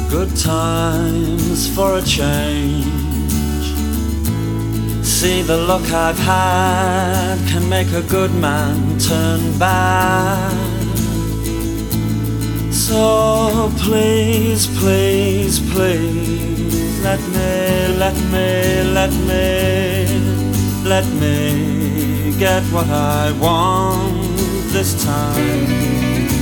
Good times for a change. See, the luck I've had can make a good man turn bad. So please, please, please, let me get what I want this time.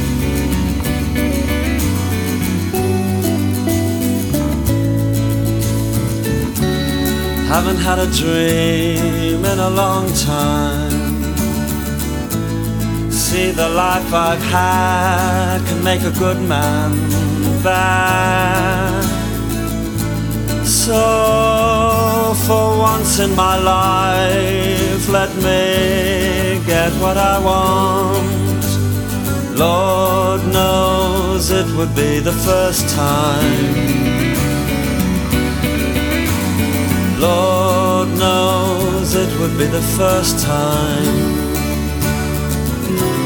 Haven't had a dream in a long time. See, the life I've had can make a good man bad. So for once in my life, let me get what I want. Lord knows it would be the first time. Lord knows it would be the first time.